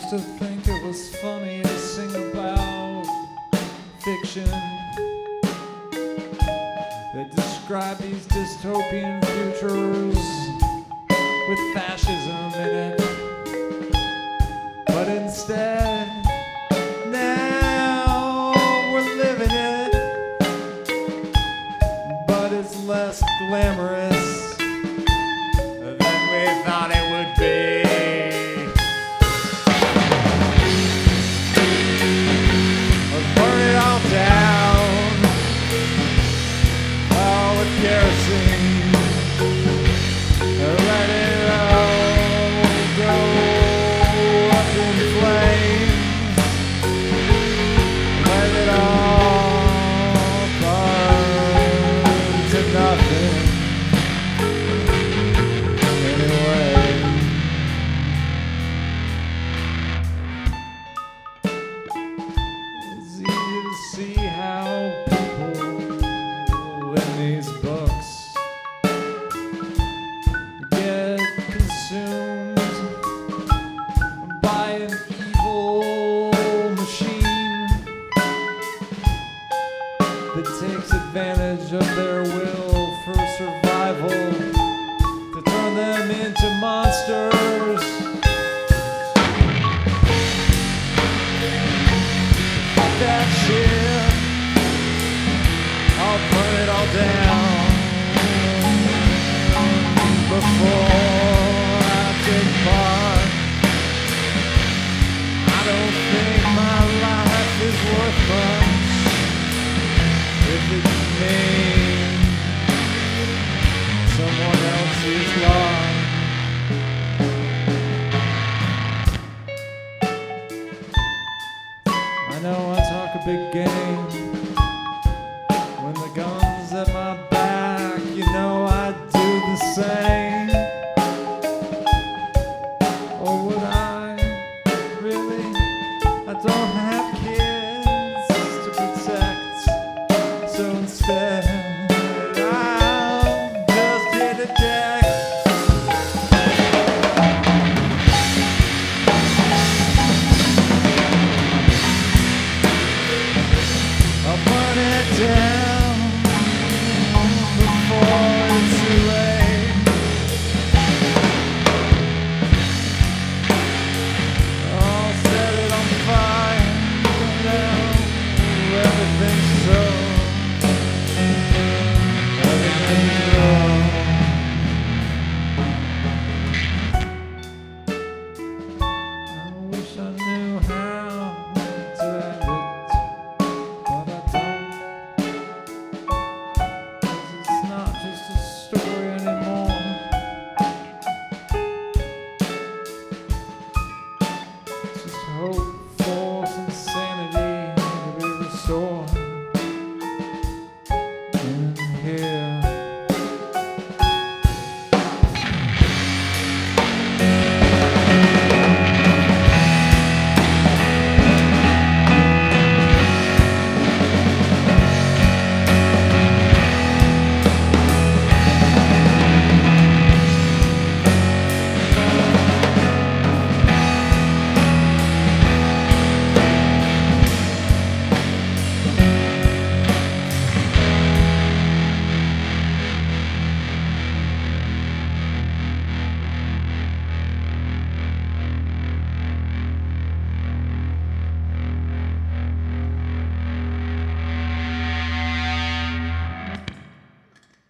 to think it was funny to sing about fiction that describe these dystopian futures with fascism in it. But instead, now we're living it, but it's less glamorous than we thought it would be. Burn it all down, all with kerosene. Let it all go up in flames. Let it all burn to nothing. Anyway, it's easy to see how people in these books get consumed by an evil machine that takes advantage of their will